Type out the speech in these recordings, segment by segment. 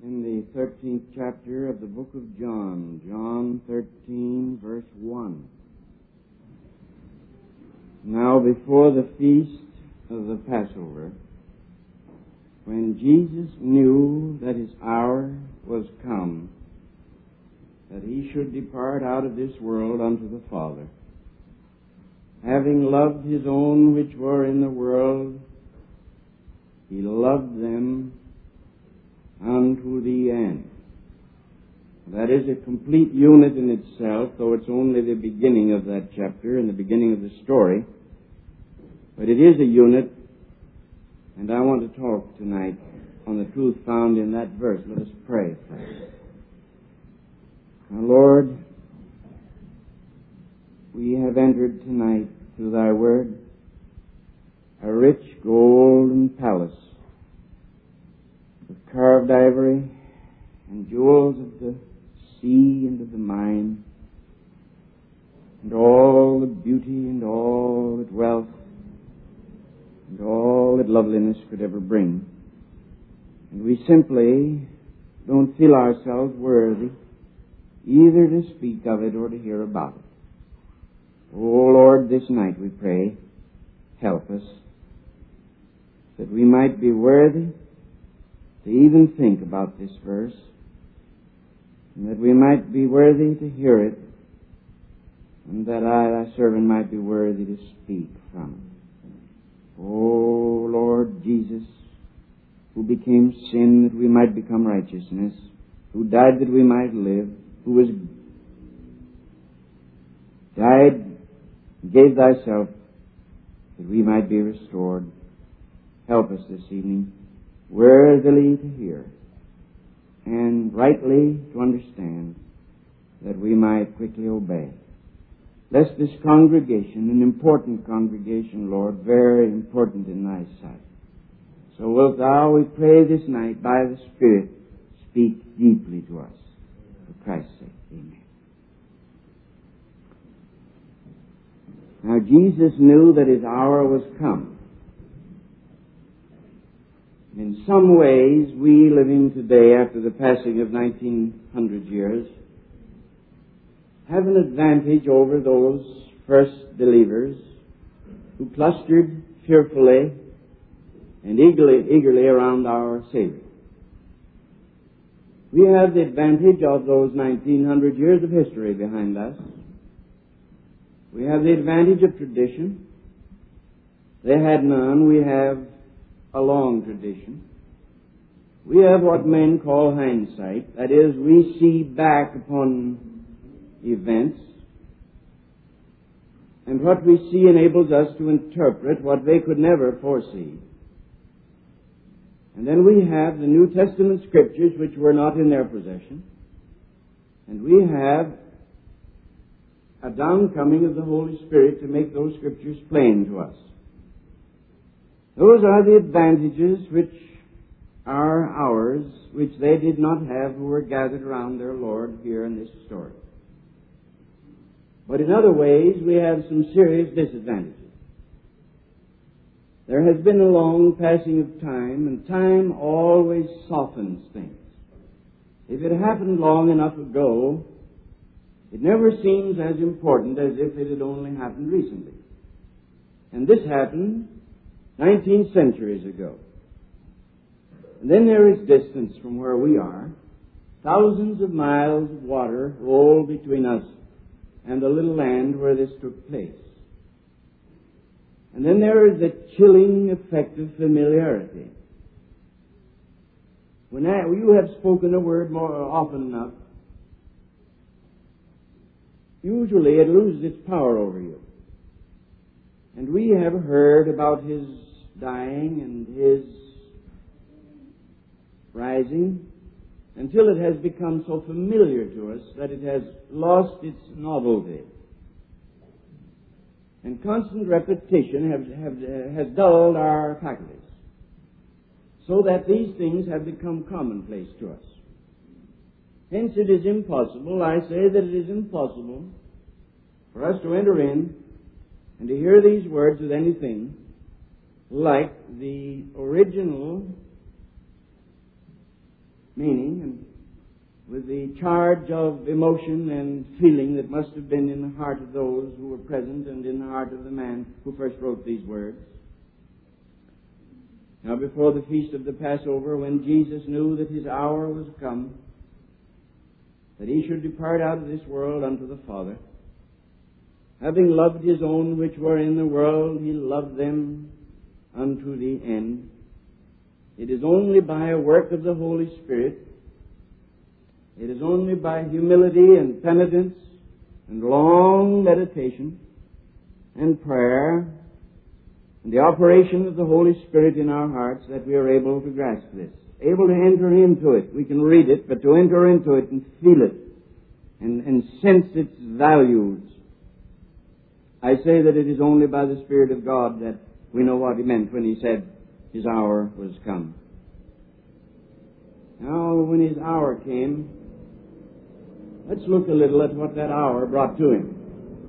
in the 13th chapter of the book of John, John 13, verse 1. Now before the feast of the Passover, when Jesus knew that his hour was come, that he should depart out of this world unto the Father, having loved his own which were in the world, he loved them unto the end. That is a complete unit in itself, though it's only the beginning of that chapter and the beginning of the story. But it is a unit, and I want to talk tonight on the truth found in that verse. Let us pray first. Now, Lord, we have entered tonight through thy word a rich golden palace with carved ivory and jewels of the sea and of the mine, and all the beauty and all that wealth and all that loveliness could ever bring. And we simply don't feel ourselves worthy either to speak of it or to hear about it. Oh Lord, this night we pray, help us that we might be worthy to even think about this verse, and that we might be worthy to hear it, and that I, thy servant, might be worthy to speak from it. Oh Lord Jesus, who became sin that we might become righteousness, who died that we might live, who was died, gave thyself that we might be restored. Help us this evening worthily to hear and rightly to understand, that we might quickly obey. Bless this congregation, an important congregation, Lord, very important in thy sight. So wilt thou, we pray this night, by the Spirit, speak deeply to us. For Christ's sake, amen. Now Jesus knew that his hour was come. In some ways, we living today after the passing of 1900 years have an advantage over those first believers who clustered fearfully and eagerly around our Savior. We have the advantage of those 1900 years of history behind us. We have the advantage of tradition. They had none. We have a long tradition. We have what men call hindsight. That is, we see back upon events, and what we see enables us to interpret what they could never foresee. And then we have the New Testament scriptures which were not in their possession, and we have a downcoming of the Holy Spirit to make those scriptures plain to us. Those are the advantages which are ours, which they did not have who were gathered around their Lord here in this story. But in other ways, we have some serious disadvantages. There has been a long passing of time, and time always softens things. If it happened long enough ago, it never seems as important as if it had only happened recently. And this happened 19 centuries ago. And then there is distance from where we are. Thousands of miles of water roll between us and the little land where this took place. And then there is the chilling effect of familiarity. When you have spoken a word more often enough, usually it loses its power over you. And we have heard about his dying and his rising until it has become so familiar to us that it has lost its novelty. And constant repetition has dulled our faculties, so that these things have become commonplace to us. Hence it is impossible, I say that it is impossible for us to enter in and to hear these words with anything like the original meaning, and with the charge of emotion and feeling that must have been in the heart of those who were present and in the heart of the man who first wrote these words. Now, before the feast of the Passover, when Jesus knew that his hour was come, that he should depart out of this world unto the Father, having loved his own which were in the world, he loved them unto the end. It is only by a work of the Holy Spirit, it is only by humility and penitence and long meditation and prayer and the operation of the Holy Spirit in our hearts that we are able to grasp this, able to enter into it. We can read it, but to enter into it and feel it and sense its values. I say that it is only by the Spirit of God that we know what he meant when he said his hour was come. Now, when his hour came, let's look a little at what that hour brought to him.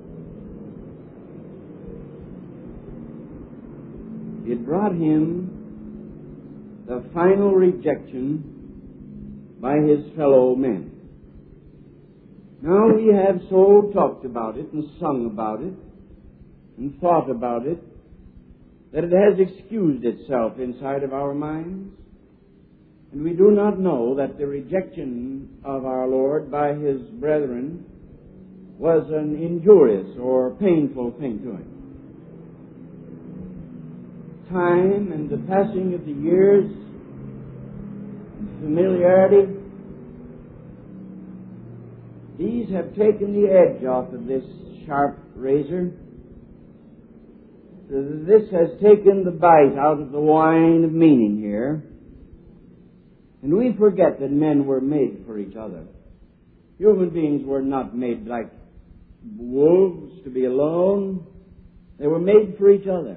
It brought him the final rejection by his fellow men. Now we have so talked about it and sung about it and thought about it that it has excused itself inside of our minds. And we do not know that the rejection of our Lord by his brethren was an injurious or painful thing to him. Time and the passing of the years, familiarity, these have taken the edge off of this sharp razor. This has taken the bite out of the wine of meaning here. And we forget that men were made for each other. Human beings were not made like wolves to be alone. They were made for each other.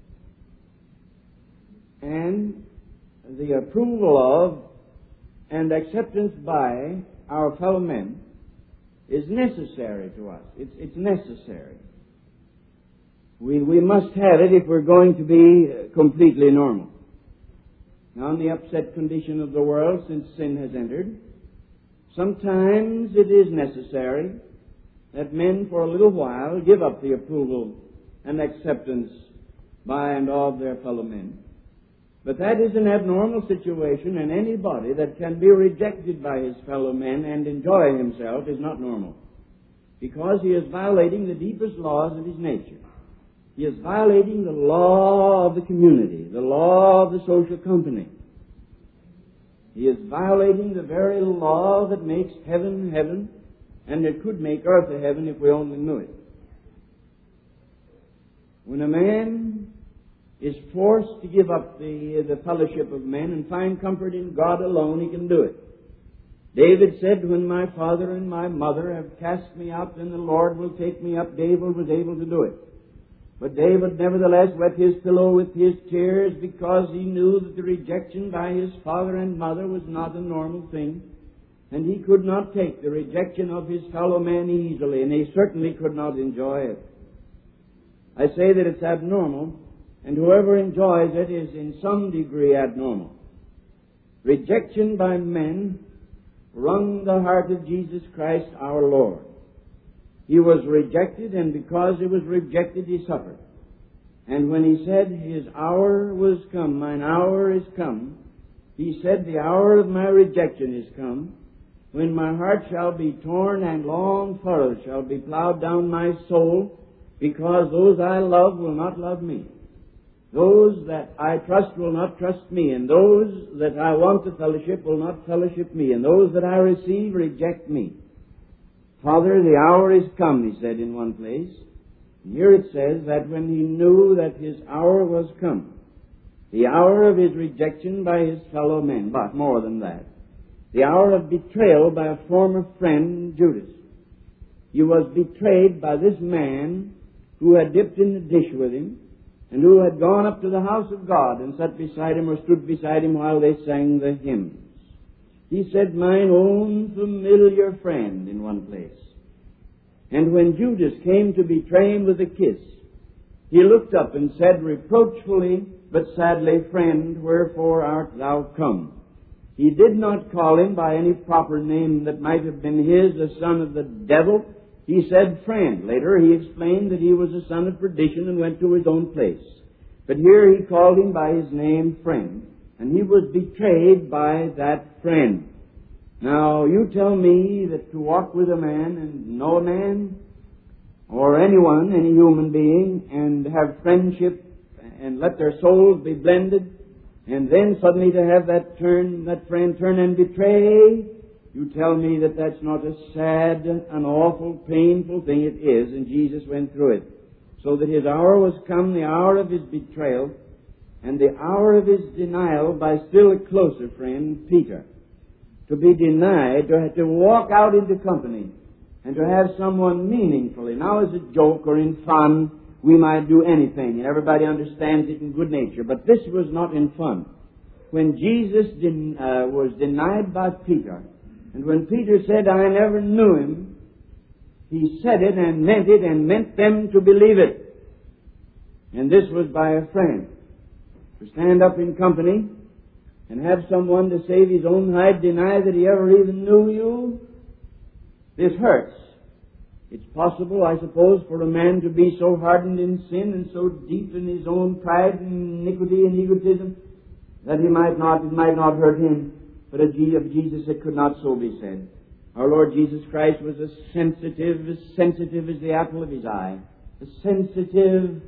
And the approval of and acceptance by our fellow men is necessary to us. It's necessary. We must have it if we're going to be completely normal. Now, in the upset condition of the world since sin has entered, sometimes it is necessary that men for a little while give up the approval and acceptance by and of their fellow men. But that is an abnormal situation, and anybody that can be rejected by his fellow men and enjoy himself is not normal, because he is violating the deepest laws of his nature. He is violating the law of the community, the law of the social company. He is violating the very law that makes heaven heaven, and it could make earth a heaven if we only knew it. When a man is forced to give up the fellowship of men and find comfort in God alone, he can do it. David said, when my father and my mother have cast me out, then the Lord will take me up. David was able to do it. But David nevertheless wet his pillow with his tears because he knew that the rejection by his father and mother was not a normal thing. And he could not take the rejection of his fellow men easily, and he certainly could not enjoy it. I say that it's abnormal, and whoever enjoys it is in some degree abnormal. Rejection by men wrung the heart of Jesus Christ our Lord. He was rejected, and because he was rejected, he suffered. And when he said, his hour was come, mine hour is come, he said, the hour of my rejection is come, when my heart shall be torn and long furrows shall be plowed down my soul, because those I love will not love me. Those that I trust will not trust me, and those that I want to fellowship will not fellowship me, and those that I receive reject me. Father, the hour is come, he said in one place. And here it says that when he knew that his hour was come, the hour of his rejection by his fellow men, but more than that, the hour of betrayal by a former friend, Judas. He was betrayed by this man who had dipped in the dish with him, and who had gone up to the house of God and sat beside him or stood beside him while they sang the hymns. He said, mine own familiar friend, in one place. And when Judas came to betray him with a kiss, he looked up and said reproachfully, but sadly, friend, wherefore art thou come? He did not call him by any proper name that might have been his, the son of the devil. He said friend. Later he explained that he was a son of perdition and went to his own place. But here he called him by his name, friend, and he was betrayed by that friend. Now, you tell me that to walk with a man and know a man, or anyone, any human being, and have friendship and let their souls be blended, and then suddenly to have that friend turn and betray, you tell me that that's not a sad, an awful, painful thing. It is, and Jesus went through it. So that his hour was come, the hour of his betrayal, and the hour of his denial by still a closer friend, Peter. To be denied, to have to walk out into company, and to have someone meaningfully. Now as a joke or in fun, we might do anything, and everybody understands it in good nature. But this was not in fun. When Jesus was denied by Peter, and when Peter said, I never knew him, he said it and meant them to believe it. And this was by a friend. To stand up in company and have someone to save his own hide deny that he ever even knew you, this hurts. It's possible, I suppose, for a man to be so hardened in sin and so deep in his own pride and iniquity and egotism that it might not hurt him. But of Jesus it could not so be said. Our Lord Jesus Christ was as sensitive as the apple of his eye, as sensitive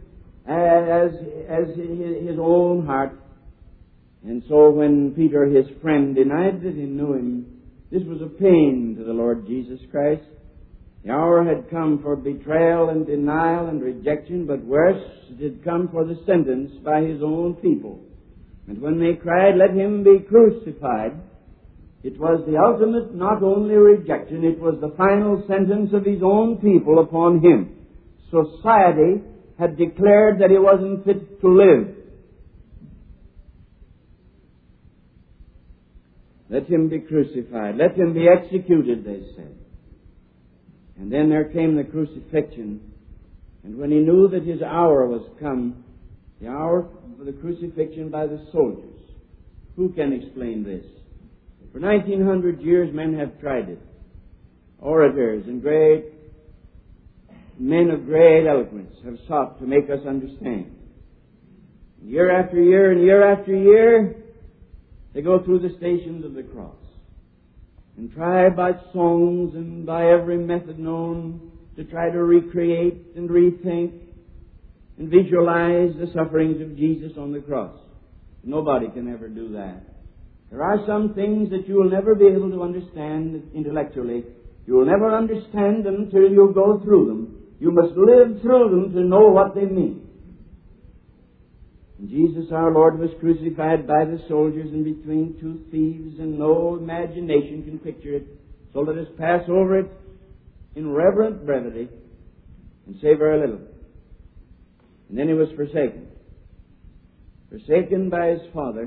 as his own heart. And so when Peter, his friend, denied that he knew him, this was a pain to the Lord Jesus Christ. The hour had come for betrayal and denial and rejection, but worse, it had come for the sentence by his own people. And when they cried, let him be crucified, it was the ultimate, not only rejection, it was the final sentence of his own people upon him. Society had declared that he wasn't fit to live. Let him be crucified. Let him be executed, they said. And then there came the crucifixion. And when he knew that his hour was come, the hour for the crucifixion by the soldiers. Who can explain this? For 1900 years men have tried it. Orators and great men of great eloquence have sought to make us understand. Year after year and year after year, they go through the stations of the cross and try by songs and by every method known to try to recreate and rethink and visualize the sufferings of Jesus on the cross. Nobody can ever do that. There are some things that you will never be able to understand intellectually. You will never understand them until you go through them. You must live through them to know what they mean. And Jesus our Lord was crucified by the soldiers in between two thieves, and no imagination can picture it. So let us pass over it in reverent brevity and say very little. And then he was forsaken. Forsaken by his Father,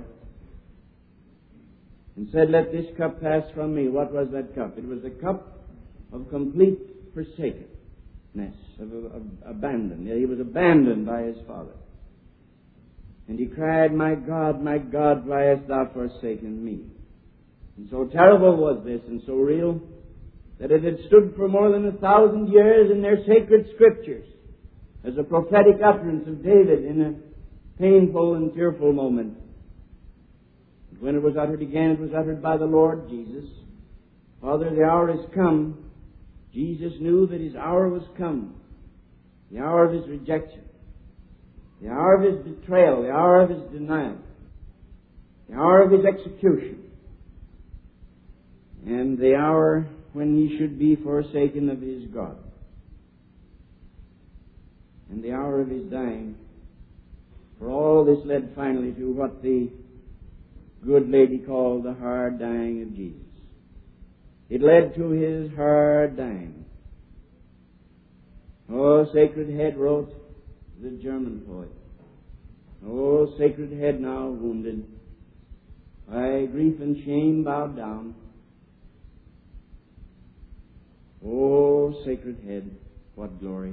and said, let this cup pass from me. What was that cup? It was a cup of complete forsakenness, of abandon. He was abandoned by his Father. And he cried, my God, why hast thou forsaken me? And so terrible was this, and so real, that it had stood for more than 1,000 years in their sacred scriptures as a prophetic utterance of David in a painful and tearful moment. And when it was uttered again, it was uttered by the Lord Jesus. Father, the hour is come. Jesus knew that his hour was come. The hour of his rejection. The hour of his betrayal. The hour of his denial. The hour of his execution. And the hour when he should be forsaken of his God. And the hour of his dying. For all this led finally to what the good lady called the hard dying of Jesus. It led to his hard dying. Oh, Sacred Head, wrote the German poet. Oh, Sacred Head, now wounded, by grief and shame bowed down. Oh, Sacred Head, what glory.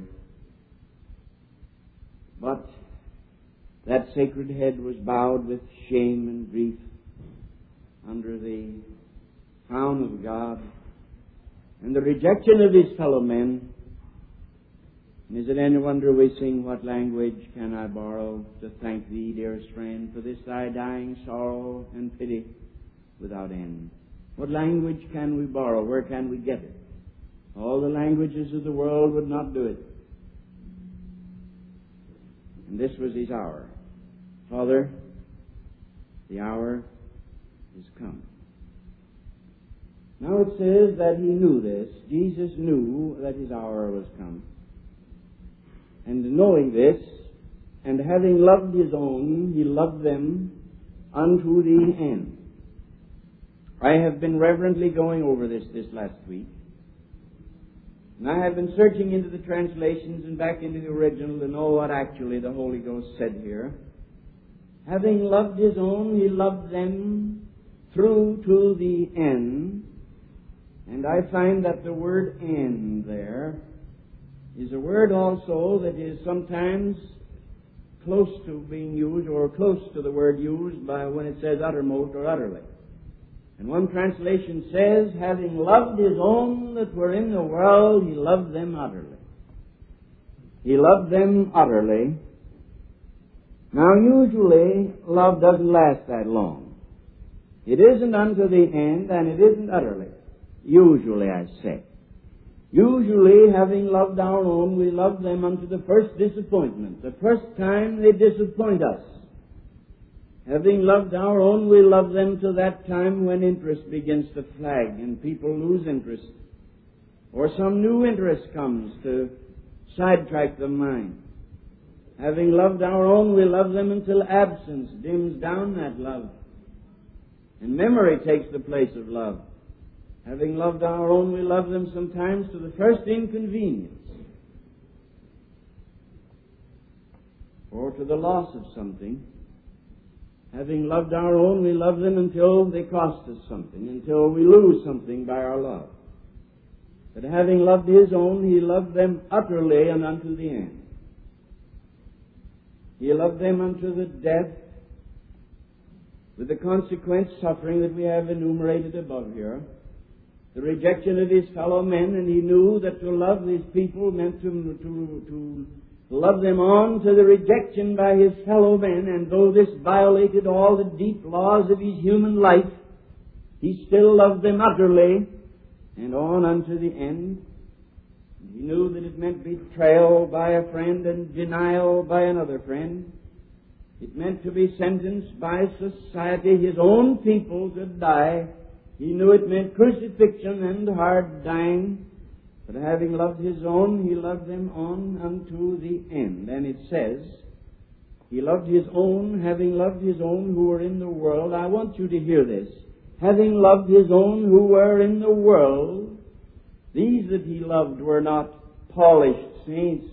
But that Sacred Head was bowed with shame and grief under the frown of God and the rejection of his fellow men. And is it any wonder we sing, "What language can I borrow to thank thee, dearest friend, for this thy dying sorrow and pity without end?" What language can we borrow? Where can we get it? All the languages of the world would not do it. And this was his hour. Father, the hour is come. Now it says that he knew this. Jesus knew that his hour was come. And knowing this, and having loved his own, he loved them unto the end. I have been reverently going over this last week. And I have been searching into the translations and back into the original to know what actually the Holy Ghost said here. Having loved his own, he loved them through to the end. And I find that the word "end" there is a word also that is sometimes close to being used, or close to the word used by when it says uttermost or utterly. And one translation says, having loved his own that were in the world, he loved them utterly. He loved them utterly. Now usually, love doesn't last that long. It isn't unto the end, and it isn't utterly. Usually, I say. Usually, having loved our own, we love them unto the first disappointment, the first time they disappoint us. Having loved our own, we love them to that time when interest begins to flag and people lose interest, or some new interest comes to sidetrack the mind. Having loved our own, we love them until absence dims down that love, and memory takes the place of love. Having loved our own, we love them sometimes to the first inconvenience, or to the loss of something. Having loved our own, we love them until they cost us something, until we lose something by our love. But having loved his own, he loved them utterly and unto the end. He loved them unto the death, with the consequent suffering that we have enumerated above here, the rejection of his fellow men, and he knew that to love these people meant to love them on to the rejection by his fellow men, and though this violated all the deep laws of his human life, he still loved them utterly and on unto the end. He knew that it meant betrayal by a friend and denial by another friend. It meant to be sentenced by society, his own people, to die. He knew it meant crucifixion and hard dying. But having loved his own, he loved them on unto the end. And it says, he loved his own, having loved his own who were in the world. I want you to hear this. Having loved his own who were in the world, these that he loved were not polished saints.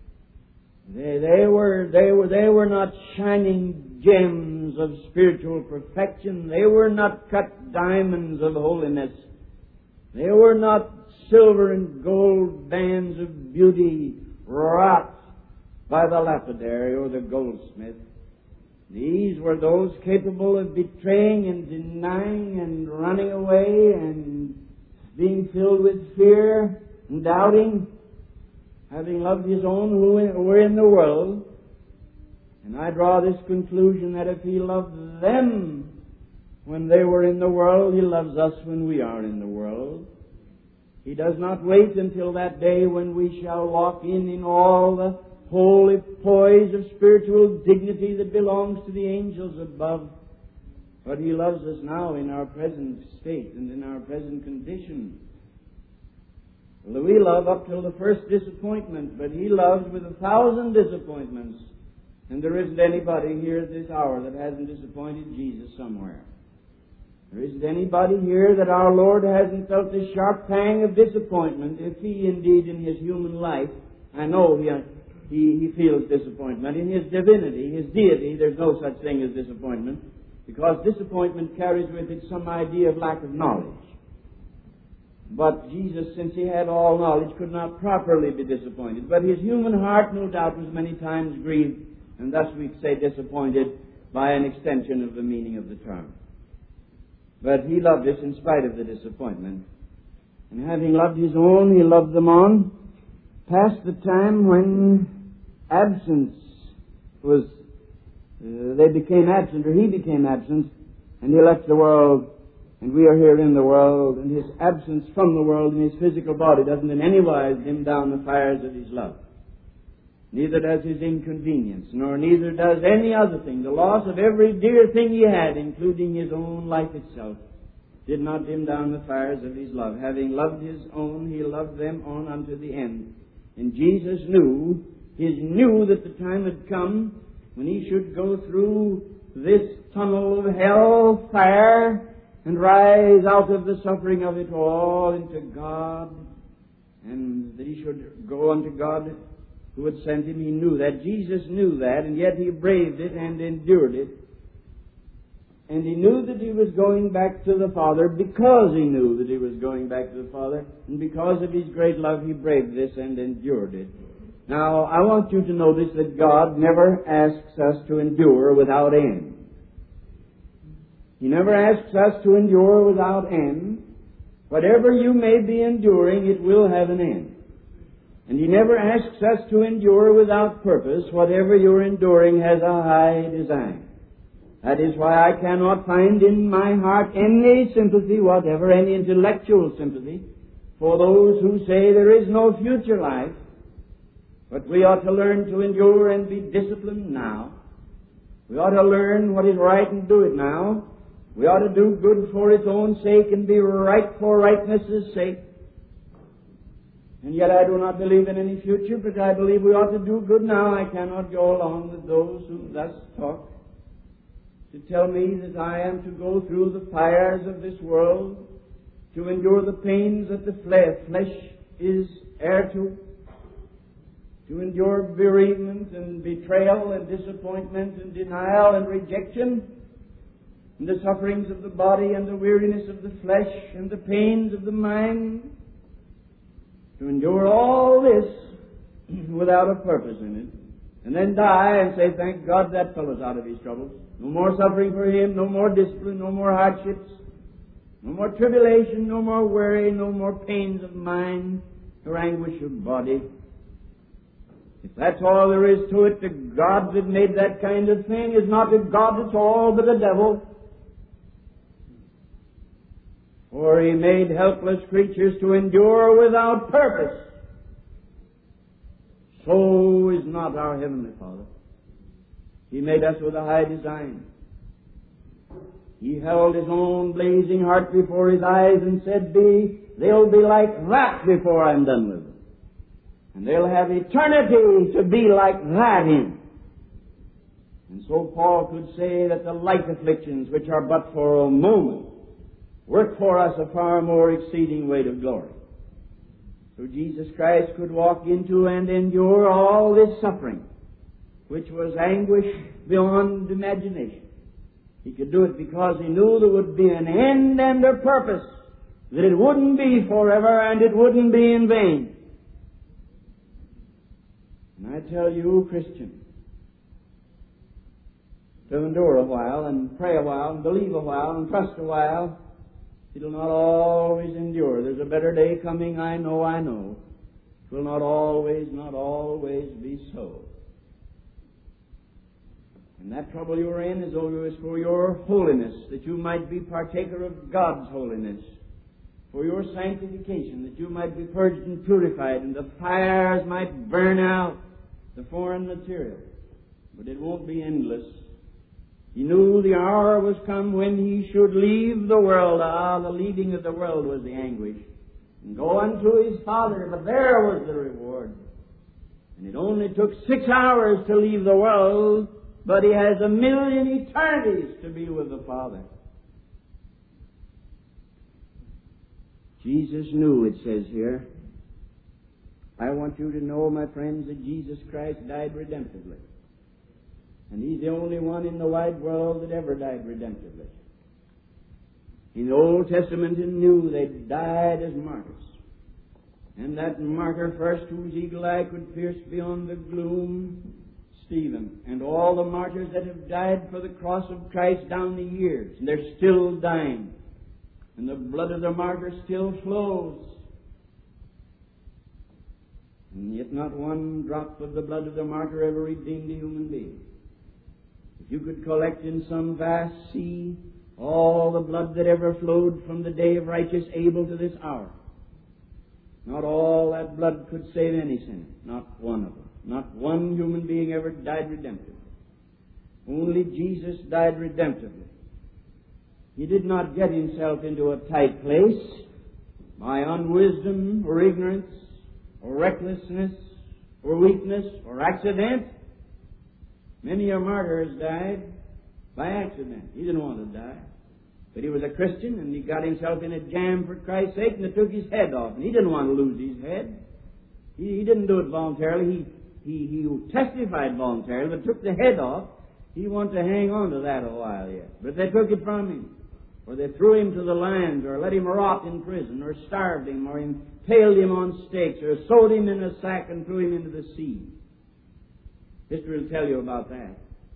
They were not shining gems of spiritual perfection. They were not cut diamonds of holiness. They were not silver and gold bands of beauty wrought by the lapidary or the goldsmith. These were those capable of betraying and denying and running away and being filled with fear and doubting, having loved his own who were in the world. And I draw this conclusion that if he loved them when they were in the world, he loves us when we are in the world. He does not wait until that day when we shall walk in all the holy poise of spiritual dignity that belongs to the angels above. But he loves us now in our present state and in our present condition. Well, we love up till the first disappointment, but he loves with 1,000 disappointments. And there isn't anybody here at this hour that hasn't disappointed Jesus somewhere. There isn't anybody here that our Lord hasn't felt the sharp pang of disappointment, if he indeed in his human life, I know he feels disappointment. In his divinity, his deity, there's no such thing as disappointment, because disappointment carries with it some idea of lack of knowledge. But Jesus, since he had all knowledge, could not properly be disappointed. But his human heart, no doubt, was many times grieved, and thus we say disappointed by an extension of the meaning of the term. But he loved us in spite of the disappointment. And having loved his own, he loved them on, past the time when absence was, they became absent, or he became absent, and he left the world, and we are here in the world, and his absence from the world in his physical body doesn't in any wise dim down the fires of his love. Neither does his inconvenience, nor neither does any other thing. The loss of every dear thing he had, including his own life itself, did not dim down the fires of his love. Having loved his own, he loved them on unto the end. And Jesus knew that the time had come when he should go through this tunnel of hell fire and rise out of the suffering of it all into God, and that he should go unto God who had sent him. He knew that. Jesus knew that, and yet he braved it and endured it. And he knew that he was going back to the Father because he knew that he was going back to the Father, and because of his great love he braved this and endured it. Now, I want you to notice that God never asks us to endure without end. He never asks us to endure without end. Whatever you may be enduring, it will have an end. And he never asks us to endure without purpose. Whatever you're enduring has a high design. That is why I cannot find in my heart any sympathy whatever, any intellectual sympathy, for those who say there is no future life. But we ought to learn to endure and be disciplined now. We ought to learn what is right and do it now. We ought to do good for its own sake and be right for rightness' sake. And yet I do not believe in any future, but I believe we ought to do good now. I cannot go along with those who thus talk, to tell me that I am to go through the fires of this world, to endure the pains that the flesh is heir to endure bereavement and betrayal and disappointment and denial and rejection, and the sufferings of the body and the weariness of the flesh and the pains of the mind, to endure all this without a purpose in it, and then die and say, thank God that fellow's out of his troubles. No more suffering for him, no more discipline, no more hardships, no more tribulation, no more worry, no more pains of mind or anguish of body. If that's all there is to it, the God that made that kind of thing is not a God at all, but a devil. For he made helpless creatures to endure without purpose. So is not our Heavenly Father. He made us with a high design. He held his own blazing heart before his eyes and said, they'll be like that before I'm done with them. And they'll have eternity to be like that in. And so Paul could say that the light afflictions, which are but for a moment, work for us a far more exceeding weight of glory. So Jesus Christ could walk into and endure all this suffering, which was anguish beyond imagination. He could do it because he knew there would be an end and a purpose, that it wouldn't be forever and it wouldn't be in vain. And I tell you, Christian, to endure a while and pray a while and believe a while and trust a while, it'll not always endure. There's a better day coming, I know. It will not always be so. And that trouble you're in is for your holiness, that you might be partaker of God's holiness, for your sanctification, that you might be purged and purified, and the fires might burn out the foreign material. But it won't be endless. He knew the hour was come when he should leave the world. The leaving of the world was the anguish, and go unto his Father, but there was the reward. And it only took 6 hours to leave the world, but he has 1,000,000 eternities to be with the Father. Jesus knew, it says here. I want you to know, my friends, that Jesus Christ died redemptively. And he's the only one in the wide world that ever died redemptively. In the Old Testament and New, they died as martyrs. And that martyr first, whose eagle eye could pierce beyond the gloom, Stephen, and all the martyrs that have died for the cross of Christ down the years, and they're still dying. And the blood of the martyr still flows. And yet not one drop of the blood of the martyr ever redeemed a human being. If you could collect in some vast sea all the blood that ever flowed from the day of righteous Abel to this hour, not all that blood could save any sinner. Not one of them. Not one human being ever died redemptively. Only Jesus died redemptively. He did not get himself into a tight place by unwisdom or ignorance or recklessness or weakness or accident. Many a martyr has died by accident. He didn't want to die. But he was a Christian, and he got himself in a jam for Christ's sake, and it took his head off. And he didn't want to lose his head. He didn't do it voluntarily. He testified voluntarily, but took the head off. He wanted to hang on to that a while yet. But they took it from him. Or they threw him to the lions, or let him rot in prison, or starved him, or impaled him on stakes, or sewed him in a sack and threw him into the sea. History will tell you about that.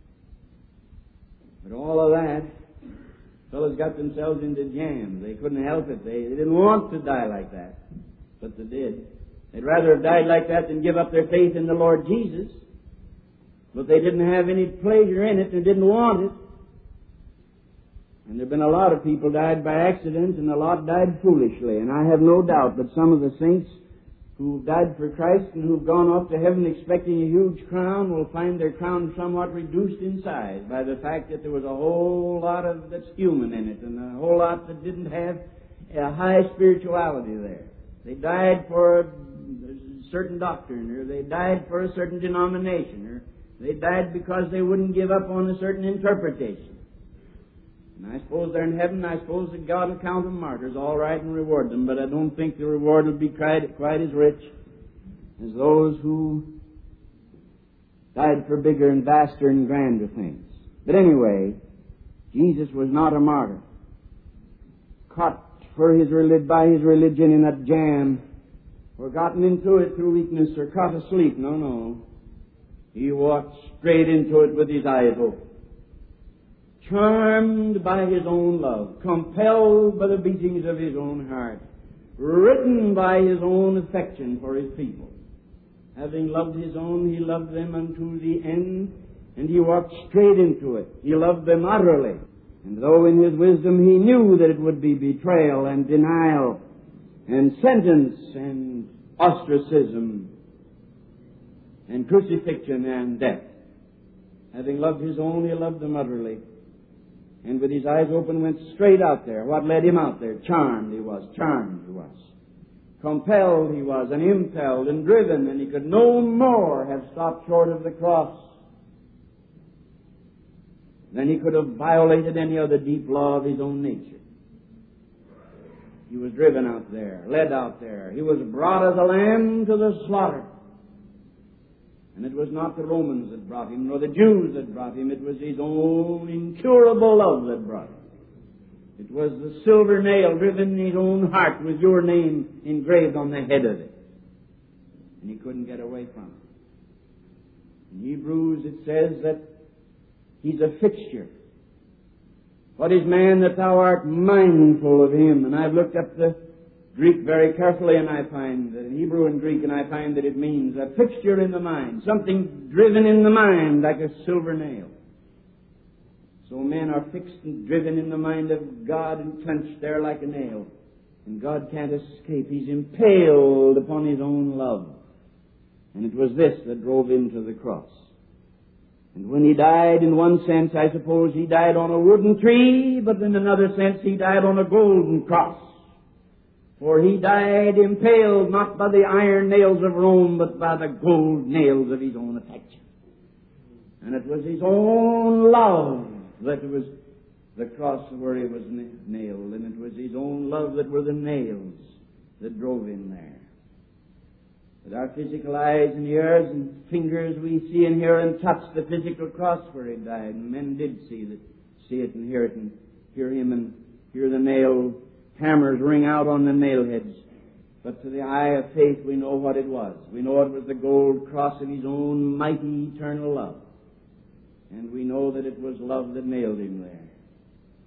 But all of that, fellows got themselves into jams. They couldn't help it. They didn't want to die like that. But they did. They'd rather have died like that than give up their faith in the Lord Jesus. But they didn't have any pleasure in it and didn't want it. And there have been a lot of people died by accident, and a lot died foolishly. And I have no doubt that some of the saints who've died for Christ and who've gone off to heaven expecting a huge crown will find their crown somewhat reduced in size by the fact that there was a whole lot of that's human in it, and a whole lot that didn't have a high spirituality there. They died for a certain doctrine, or they died for a certain denomination, or they died because they wouldn't give up on a certain interpretation. And I suppose they're in heaven. I suppose that God will count them martyrs all right and reward them, but I don't think the reward will be quite as rich as those who died for bigger and vaster and grander things. But anyway, Jesus was not a martyr, caught by his religion in a jam, or gotten into it through weakness, or caught asleep. No. He walked straight into it with his eyes open, charmed by his own love, compelled by the beatings of his own heart, written by his own affection for his people. Having loved his own, he loved them unto the end, and he walked straight into it. He loved them utterly. And though in his wisdom he knew that it would be betrayal and denial and sentence and ostracism and crucifixion and death, having loved his own, he loved them utterly. And with his eyes open went straight out there. What led him out there? Charmed he was. Compelled he was, and impelled and driven, and he could no more have stopped short of the cross than he could have violated any other deep law of his own nature. He was driven out there, led out there. He was brought as a lamb to the slaughter. And it was not the Romans that brought him, nor the Jews that brought him. It was his own incurable love that brought him. It was the silver nail driven in his own heart with your name engraved on the head of it. And he couldn't get away from it. In Hebrews it says that he's a fixture. What is man that thou art mindful of him? And I've looked up the Greek very carefully, and I find that in Hebrew and Greek, and I find that it means a fixture in the mind, something driven in the mind like a silver nail. So men are fixed and driven in the mind of God and clenched there like a nail. And God can't escape. He's impaled upon his own love. And it was this that drove him to the cross. And when he died, in one sense, I suppose he died on a wooden tree, but in another sense, he died on a golden cross. For he died impaled not by the iron nails of Rome, but by the gold nails of his own affection. And it was his own love that was the cross where he was nailed, and it was his own love that were the nails that drove him there. With our physical eyes and ears and fingers, we see and hear and touch the physical cross where he died. And men did see it and hear it, and hear him and hear the nail hammers ring out on the nail heads. But to the eye of faith, we know what it was. We know it was the gold cross of his own mighty eternal love. And we know that it was love that nailed him there.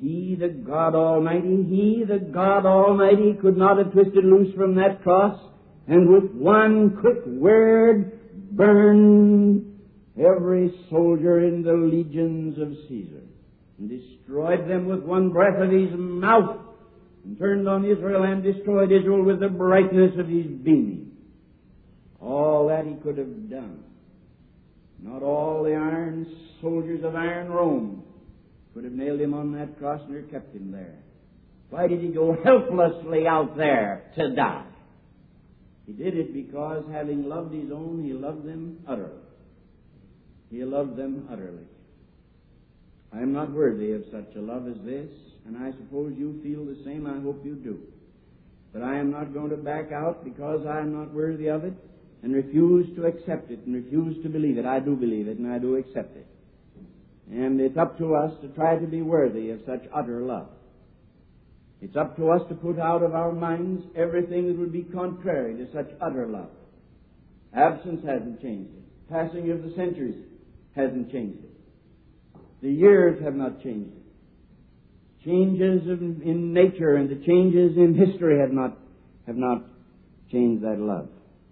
He, the God Almighty, could not have twisted loose from that cross and with one quick word burned every soldier in the legions of Caesar and destroyed them with one breath of his mouth and turned on Israel and destroyed Israel with the brightness of his beaming. All that he could have done. Not all the iron soldiers of iron Rome could have nailed him on that cross and kept him there. Why did he go helplessly out there to die? He did it because, having loved his own, he loved them utterly. He loved them utterly. I am not worthy of such a love as this, and I suppose you feel the same. I hope you do. But I am not going to back out because I am not worthy of it and refuse to accept it and refuse to believe it. I do believe it and I do accept it. And it's up to us to try to be worthy of such utter love. It's up to us to put out of our minds everything that would be contrary to such utter love. Absence hasn't changed it. Passing of the centuries hasn't changed it. The years have not changed it. Changes in nature and the changes in history have not changed that love.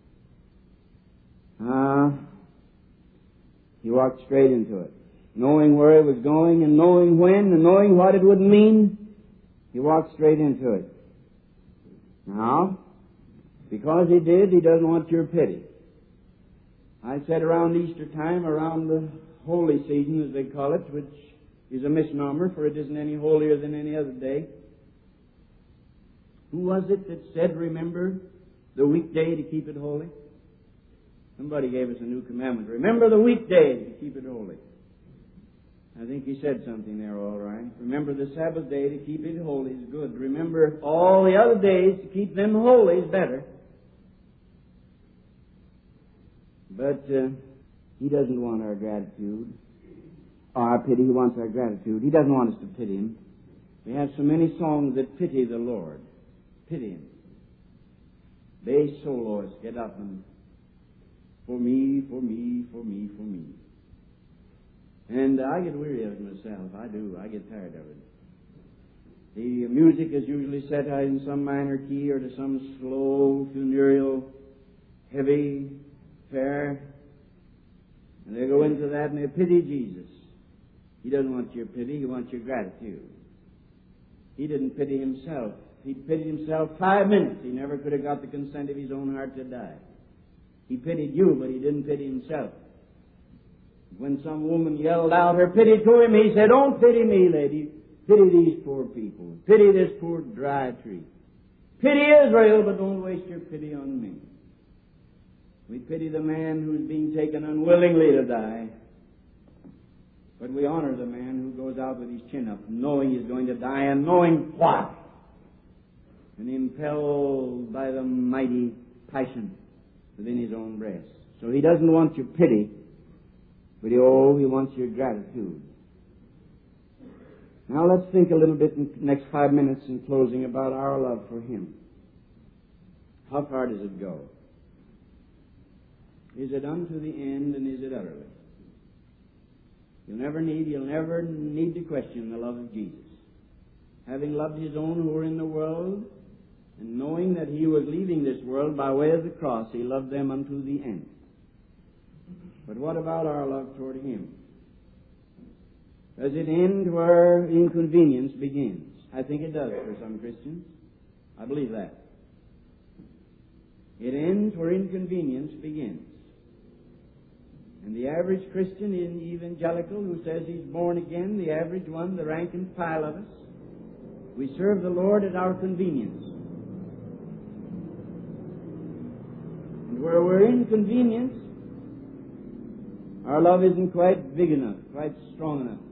He walked straight into it, knowing where he was going and knowing when and knowing what it would mean. He walked straight into it. Now, because he did, he doesn't want your pity. I said around Easter time, around the holy season, as they call it, which is a misnomer, for it isn't any holier than any other day. Who was it that said, remember the weekday to keep it holy? Somebody gave us a new commandment. Remember the weekday to keep it holy. I think he said something there all right. Remember the Sabbath day to keep it holy is good. Remember all the other days to keep them holy is better. But he doesn't want our gratitude or our pity. He wants our gratitude. He doesn't want us to pity him. We have so many songs that pity the Lord. Pity him. They solos get up and for me, for me, for me, for me. And I get weary of it myself. I do. I get tired of it. The music is usually set in some minor key or to some slow, funereal, heavy prayer. And they go into that and they pity Jesus. He doesn't want your pity. He wants your gratitude. He didn't pity himself. He pitied himself 5 minutes. He never could have got the consent of his own heart to die. He pitied you, but he didn't pity himself. When some woman yelled out her pity to him, he said, don't pity me, lady. Pity these poor people. Pity this poor dry tree. Pity Israel, but don't waste your pity on me. We pity the man who's being taken unwillingly to die. But we honor the man who goes out with his chin up, knowing he's going to die and knowing why. And impelled by the mighty passion within his own breast. So he doesn't want your pity, but he wants your gratitude. Now let's think a little bit in the next 5 minutes in closing about our love for him. How far does it go? Is it unto the end, and is it utterly? You'll never need to question the love of Jesus. Having loved his own who were in the world, and knowing that he was leaving this world by way of the cross, he loved them unto the end. But what about our love toward him? Does it end where inconvenience begins? I think it does for some Christians. I believe that. It ends where inconvenience begins. And the average Christian evangelical who says he's born again, the average one, the rank and file of us, we serve the Lord at our convenience. And where we're inconvenienced, our love isn't quite big enough, quite strong enough.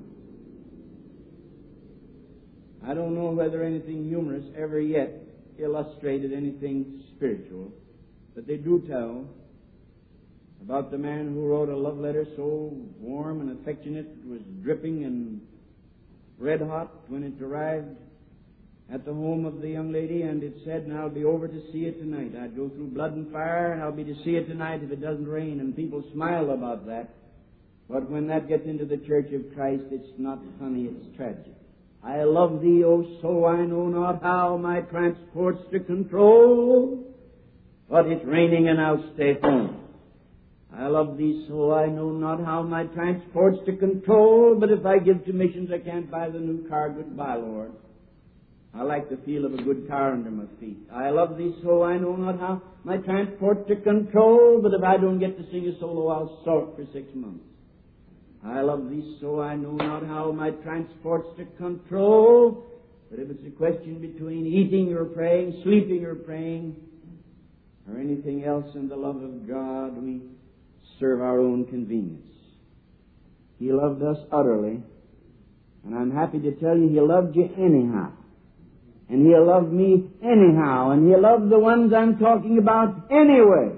I don't know whether anything humorous ever yet illustrated anything spiritual, but they do tell about the man who wrote a love letter so warm and affectionate it was dripping and red hot when it arrived at the home of the young lady, and it said, and I'll be over to see it tonight. I'd go through blood and fire, and I'll be to see it tonight if it doesn't rain. And people smile about that. But when that gets into the Church of Christ, it's not funny, it's tragic. I love thee, oh, so I know not how my transports to control, but it's raining and I'll stay home. I love thee, so I know not how my transports to control, but if I give to missions I can't buy the new car. Goodbye, Lord. I like the feel of a good car under my feet. I love thee, so I know not how my transport to control, but if I don't get to sing a solo, I'll sulk for 6 months. I love thee, so I know not how my transports to control, but if it's a question between eating or praying, sleeping or praying, or anything else in the love of God, we serve our own convenience. He loved us utterly, and I'm happy to tell you He loved you anyhow. And He'll love me anyhow, and He'll love the ones I'm talking about anyway.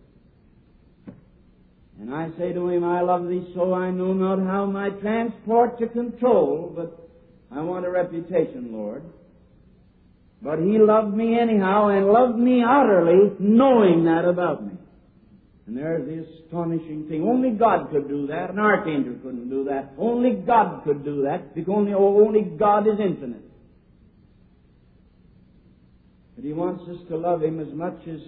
And I say to Him, I love Thee, so I know not how my transport to control, but I want a reputation, Lord. But He loved me anyhow, and loved me utterly, knowing that about me. And there's the astonishing thing. Only God could do that. An archangel couldn't do that. Only God could do that, because only God is infinite. But He wants us to love Him as much as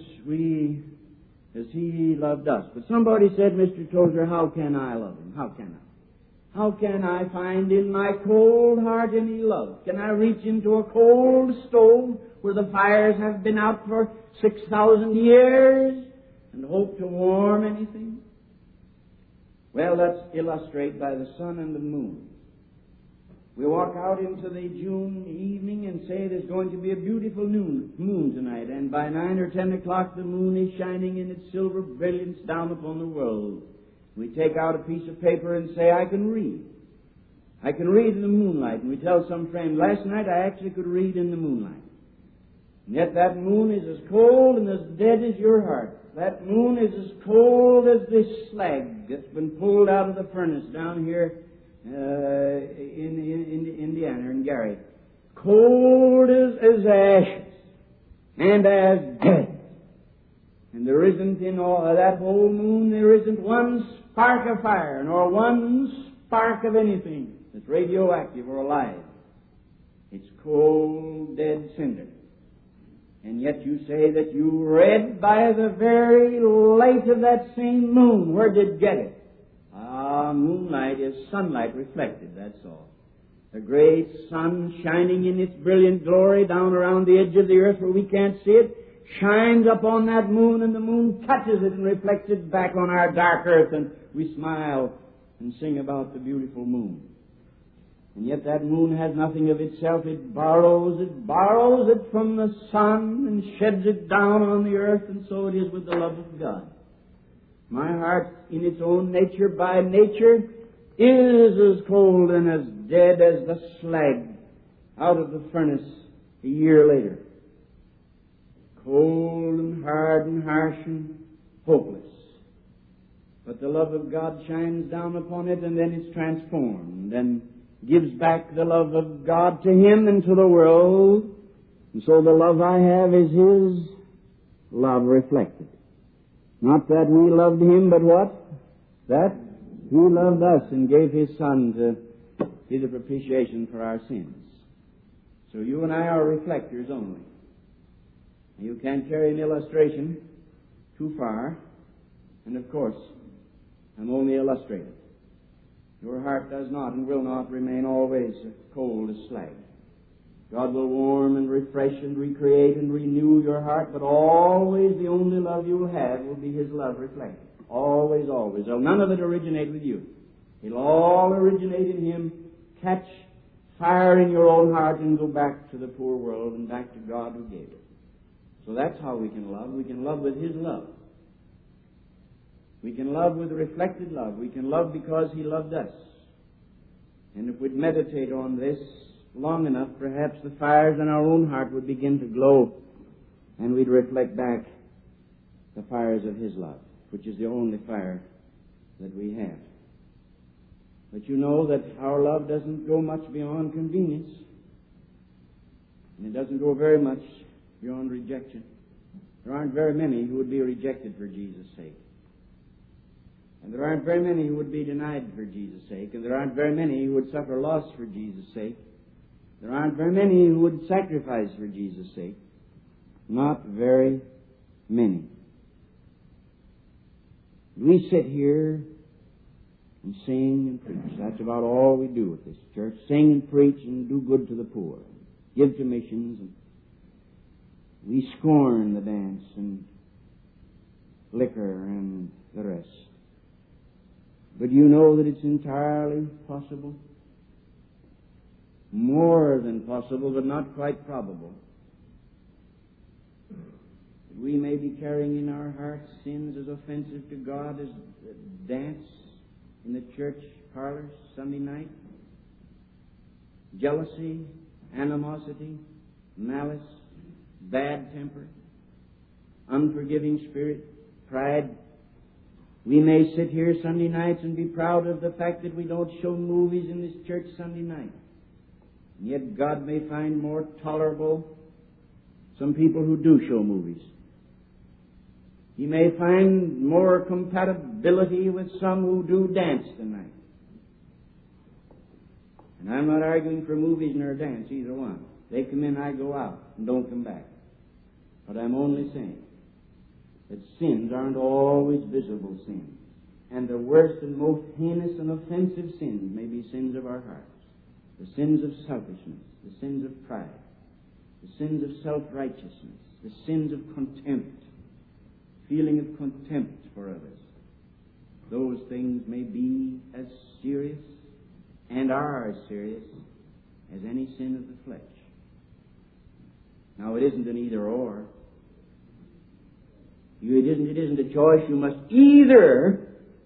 He loved us. But somebody said, Mr. Tozer, how can I love Him? How can I? How can I find in my cold heart any love? Can I reach into a cold stove where the fires have been out for 6,000 years and hope to warm anything? Well, let's illustrate by the sun and the moon. We walk out into the June evening and say there's going to be a beautiful moon tonight, and by 9 or 10 o'clock the moon is shining in its silver brilliance down upon the world. We take out a piece of paper and say, I can read. I can read in the moonlight. And we tell some friend, last night I actually could read in the moonlight. And yet that moon is as cold and as dead as your heart. That moon is as cold as this slag that's been pulled out of the furnace down here in Indiana, in Gary. Cold as ashes and as dead. And there isn't in all that whole moon, there isn't one spark of fire, nor one spark of anything that's radioactive or alive. It's cold, dead cinder. And yet you say that you read by the very light of that same moon. Where did it get it? Moonlight is sunlight reflected, that's all. The great sun shining in its brilliant glory down around the edge of the earth where we can't see it, shines upon that moon, and the moon touches it and reflects it back on our dark earth, and we smile and sing about the beautiful moon. And yet that moon has nothing of itself. It borrows it from the sun and sheds it down on the earth, and so it is with the love of God. My heart, in its own nature, by nature, is as cold and as dead as the slag out of the furnace a year later. Cold and hard and harsh and hopeless. But the love of God shines down upon it, and then it's transformed and gives back the love of God to Him and to the world. And so the love I have is His love reflected. Not that we loved Him, but what? That He loved us and gave His Son to be the propitiation for our sins. So you and I are reflectors only. You can't carry an illustration too far, and of course, I'm only illustrating. Your heart does not and will not remain always cold as slag. God will warm and refresh and recreate and renew your heart, but always the only love you'll have will be His love reflected. Always, always. So none of it originate with you. It'll all originate in Him, catch fire in your own heart, and go back to the poor world and back to God who gave it. So that's how we can love. We can love with His love. We can love with reflected love. We can love because He loved us. And if we'd meditate on this long enough, perhaps the fires in our own heart would begin to glow, and we'd reflect back the fires of His love, which is the only fire that we have. But you know that our love doesn't go much beyond convenience, and it doesn't go very much beyond rejection. There aren't very many who would be rejected for Jesus' sake. And there aren't very many who would be denied for Jesus' sake. And there aren't very many who would suffer loss for Jesus' sake. There aren't very many who would sacrifice for Jesus' sake. Not very many. We sit here and sing and preach. That's about all we do at this church. Sing and preach and do good to the poor. Give to missions. And we scorn the dance and liquor and the rest. But you know that it's entirely possible, more than possible, but not quite probable, that we may be carrying in our hearts sins as offensive to God as the dance in the church parlors Sunday night, jealousy, animosity, malice, bad temper, unforgiving spirit, pride. We may sit here Sunday nights and be proud of the fact that we don't show movies in this church Sunday night. And yet God may find more tolerable some people who do show movies. He may find more compatibility with some who do dance tonight. And I'm not arguing for movies nor dance, either one. They come in, I go out, and don't come back. But I'm only saying that sins aren't always visible sins. And the worst and most heinous and offensive sins may be sins of our hearts. The sins of selfishness, the sins of pride, the sins of self-righteousness, the sins of contempt, feeling of contempt for others. Those things may be as serious and are as serious as any sin of the flesh. Now, it isn't an either-or. It isn't a choice. You must either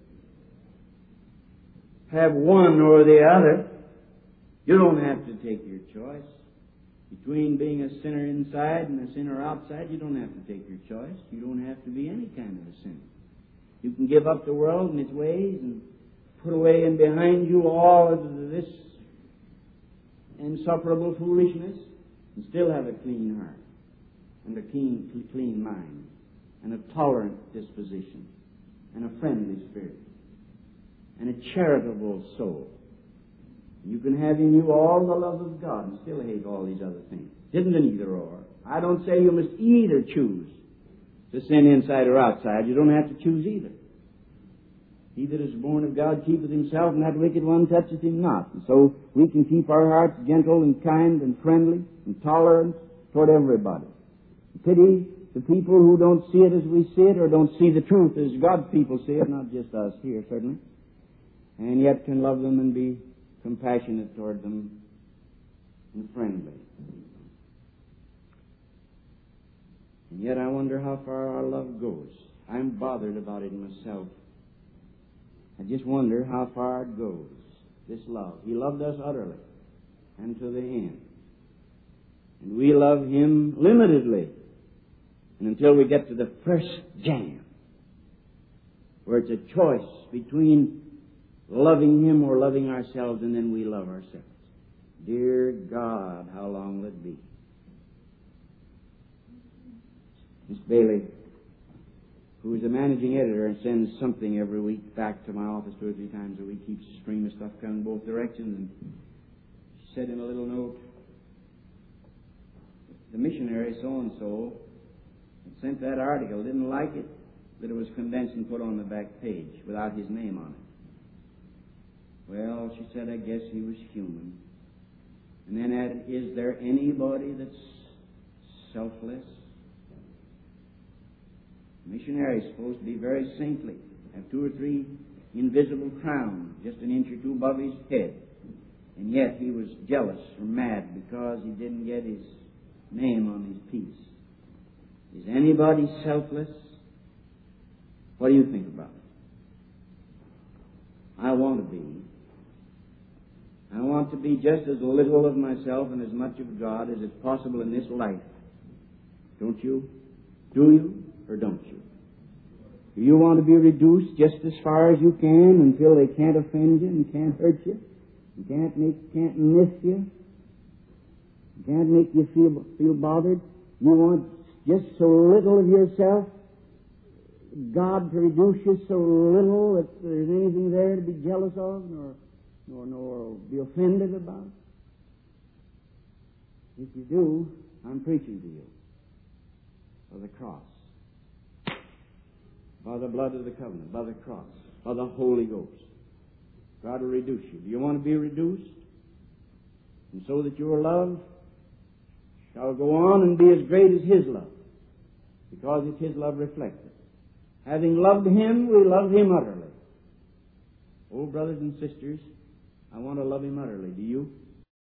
have one or the other. You don't have to take your choice. Between being a sinner inside and a sinner outside, you don't have to take your choice. You don't have to be any kind of a sinner. You can give up the world and its ways and put away and behind you all of this insufferable foolishness and still have a clean heart and a clean mind and a tolerant disposition and a friendly spirit and a charitable soul. You can have in you all the love of God and still hate all these other things. It isn't an either-or. I don't say you must either choose to sin inside or outside. You don't have to choose either. He that is born of God keepeth himself, and that wicked one toucheth him not. And so we can keep our hearts gentle and kind and friendly and tolerant toward everybody. Pity the people who don't see it as we see it, or don't see the truth as God's people see it, not just us here, certainly, and yet can love them and be compassionate toward them and friendly. And yet I wonder how far our love goes. I'm bothered about it myself. I just wonder how far it goes, this love. He loved us utterly and to the end. And we love Him limitedly. And until we get to the first jam, where it's a choice between loving Him or loving ourselves, and then we love ourselves. Dear God, how long will it be? Miss Bailey, who is the managing editor and sends something every week back to my office 2 or 3 times a week, keeps a stream of stuff coming both directions, and she said in a little note, the missionary so-and-so had sent that article, didn't like it, that it was condensed and put on the back page without his name on it. Well, she said, I guess he was human. And then added, is there anybody that's selfless? The missionary is supposed to be very saintly, have 2 or 3 invisible crowns, just an inch or 2 above his head. And yet he was jealous or mad because he didn't get his name on his piece. Is anybody selfless? What do you think about it? I want to be. I want to be just as little of myself and as much of God as is possible in this life. Don't you? Do you or don't you? Do you want to be reduced just as far as you can until they can't offend you and can't hurt you, and can't miss you, can't make you feel bothered? You want just so little of yourself, God to reduce you so little that there's anything there to be jealous of nor be offended about? If you do, I'm preaching to you. By the cross. By the blood of the covenant. By the cross. By the Holy Ghost. God will reduce you. Do you want to be reduced? And so that your love shall go on and be as great as His love. Because it's His love reflected. Having loved Him, we love Him utterly. Oh, brothers and sisters, I want to love Him utterly. Do you?